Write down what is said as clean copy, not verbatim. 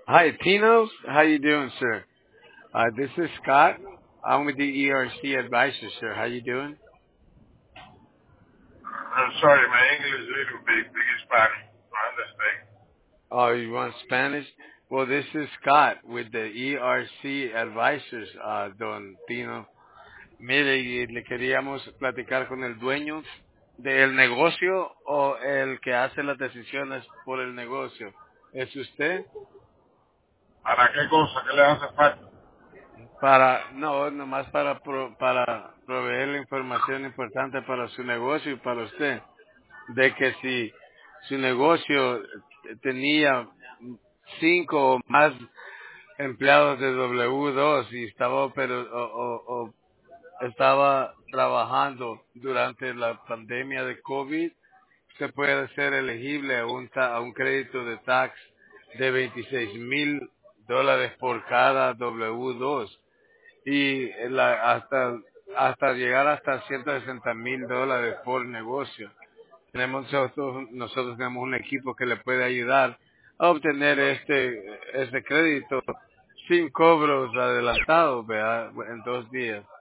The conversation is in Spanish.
Hi, Tino. How you doing, sir? This is Scott. I'm with the ERC Advisors, sir. How you doing? I'm sorry, my English is little big Spanish. I understand. Oh, you want Spanish? Well, this is Scott with the ERC Advisors, Don Tino. Mire, y le queríamos platicar con el dueño del negocio o el que hace las decisiones por el negocio. ¿Es usted? ¿Para qué cosa? ¿Qué le hace falta? No, nomás para proveer la información importante para su negocio y para usted. De que si su negocio tenía 5 o más empleados de W2 y o estaba trabajando durante la pandemia de COVID, se puede ser elegible a un crédito de tax de $26,000 por cada W2 y hasta llegar hasta $160,000 por negocio. Nosotros tenemos un equipo que le puede ayudar a obtener este crédito sin cobros adelantados, ¿verdad? En 2 días.